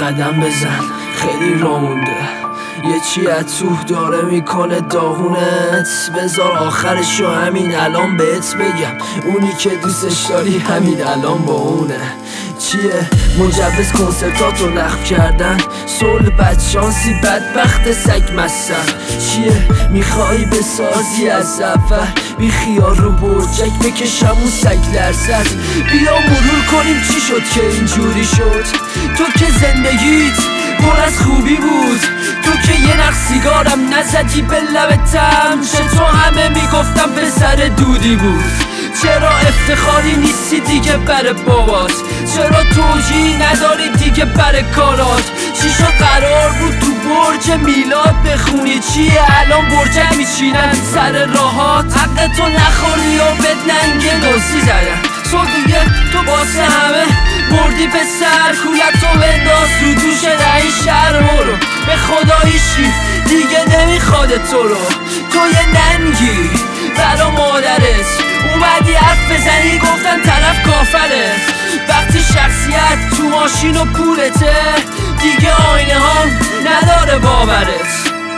قدم بزن خیلی راه مونده، یه چی از تو داره میکنه داغونت. بذار آخرشو همین الان بهت بگم، اونی که دوستش داری همین الان با اونه. چیه مجوز کنسرتاتو لغو کردن، صلح بدشانسی بدبخت سگ مستن. چیه میخوایی بسازی از اول، بی خیال رو برجک بکشم اون سگ لرزد. بیا مرور کنیم چی شد که اینجوری شد. تو که زندگیت پر از خوبی بود، تو که یه نخ سیگارم نزدی به لبتم، چه تو همه میگفتم پسر دودی بود. چرا افتخاری نیستی دیگه بر بابات، چرا توجیهی نداری دیگه بر کارات. چی شد قرار بود تو برج میلاد بخونی، چیه الان برجک میچینن سر راهات. حق تو نخوری و بد ننگه نوزی زدن، تو دیگه تو باسه همه بردی پسر. کولتو بنداز رو دوش این شهر برو، به خدا هیچی دیگه نمیخواد تو رو. تو یه ننگی برا مادرت، اومدی حرف بزنی گفتن طرف کافره. وقتی شخصیت تو ماشین و پولته، دیگه آینه ها نداره باورت.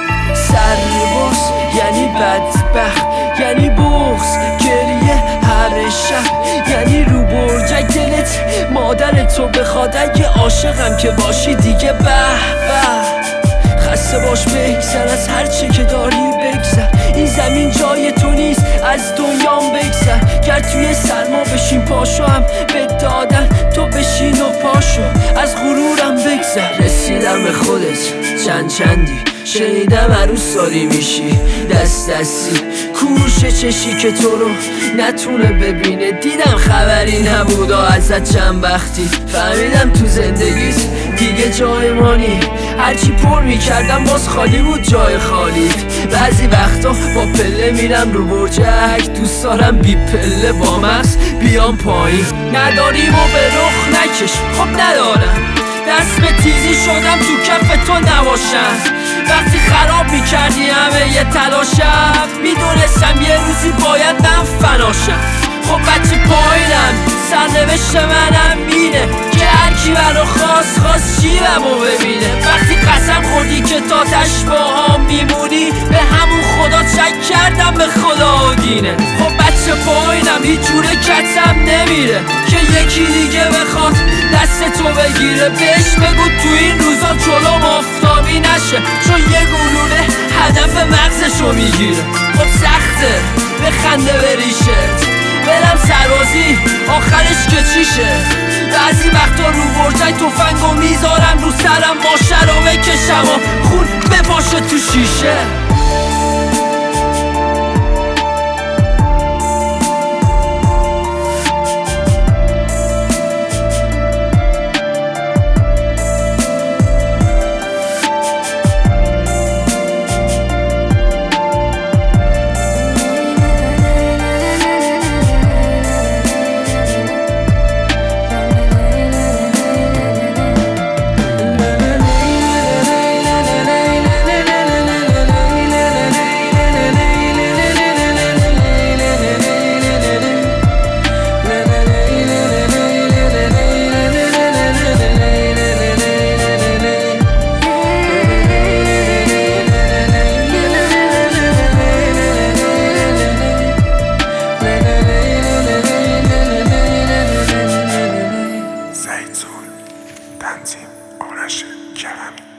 سرباز یعنی بدبخت، یعنی بغض گریه هر شب، یعنی رو برجک دلت مادرتو بخواد. اگه عاشقم که باشی دیگه به به. خسته باش بگذر از هر چه که داری بگذر، این زمین جای تو نیست از دنیام بگذر. گر توی سرما بشین پاشو هم به دادن، تو بشین و پاشو از غرورم بگذر. رسیدم به خودت چندی، شنیدم عروس سالی میشی دست دستی. کوش چشی که تو رو نتونه ببینه، دیدم خبری نبود ازت چند وقتی. فهمیدم تو زندگیت دیگه جای مانی، هرچی پر میکردم باز خالی بود جای خالیت. بعضی وقتا با پله میرم رو برجک، دوست دارم بی پله با مغز بیام پایین. نداریم و به رخ نکش، خب ندارم دست به تیزی شدم تو کف تو نباشم. وقتی خراب میکردی همه یه تلاشم، میدونستم یه روزی باید من فناشم. خب بچه پایینم سرنوشت منم اینه که هرکی برا خواست جیبمو ببینه. وقتی قسم خوردی که تا تشباهام میمونی، به همون خدا شک کردم به خدا و دینه. خب بچه پایینم هیچ جوره کتم نمیره که یکی دیگه بخواد دست تو بگیره. بهش بگو تو این روزا جلوم آفتابی نشه، چون یه گلوله هدف مغزشو میگیره. خب سخته بخنده بریشت، برم سربازی آخرش که چیشه. بعضی وقتا رو برجک تفنگو میذارم رو سرم، ماشه رو بکشم و خون بپاشه تو شیشه. تنظیم آرش کرمی.